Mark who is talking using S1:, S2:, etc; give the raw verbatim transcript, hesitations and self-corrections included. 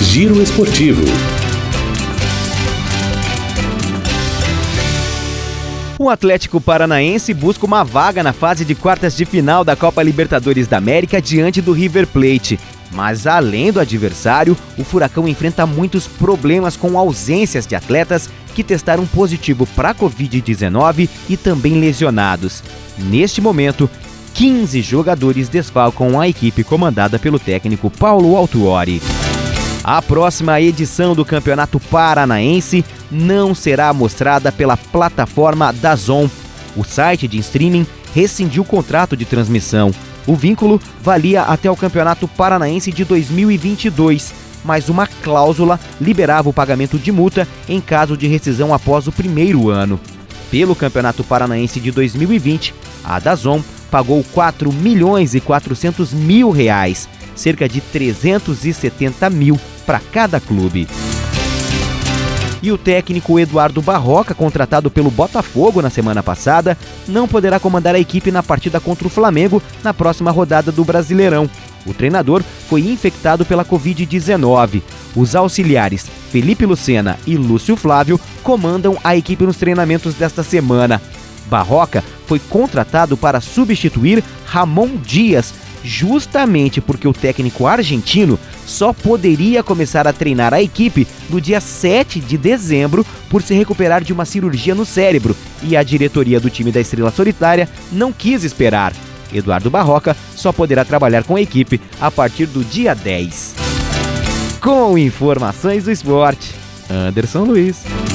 S1: Giro Esportivo.
S2: O Atlético Paranaense busca uma vaga na fase de quartas de final da Copa Libertadores da América diante do River Plate. Mas além do adversário, o Furacão enfrenta muitos problemas com ausências de atletas que testaram positivo para a covid dezenove e também lesionados. Neste momento, quinze jogadores desfalcam a equipe comandada pelo técnico Paulo Autuori. A próxima edição do Campeonato Paranaense não será mostrada pela plataforma DAZN. O site de streaming rescindiu o contrato de transmissão. O vínculo valia até o Campeonato Paranaense de dois mil e vinte e dois, mas uma cláusula liberava o pagamento de multa em caso de rescisão após o primeiro ano. Pelo Campeonato Paranaense de dois mil e vinte, a DAZN pagou quatro milhões e quatrocentos mil reais, cerca de trezentos e setenta mil para cada clube. E o técnico Eduardo Barroca, contratado pelo Botafogo na semana passada, não poderá comandar a equipe na partida contra o Flamengo na próxima rodada do Brasileirão. O treinador foi infectado pela covid dezenove. Os auxiliares Felipe Lucena e Lúcio Flávio comandam a equipe nos treinamentos desta semana. Barroca foi contratado para substituir Ramon Dias, justamente porque o técnico argentino só poderia começar a treinar a equipe no dia sete de dezembro por se recuperar de uma cirurgia no cérebro, e a diretoria do time da Estrela Solitária não quis esperar. Eduardo Barroca só poderá trabalhar com a equipe a partir do dia dez. Com informações do esporte, Anderson Luiz.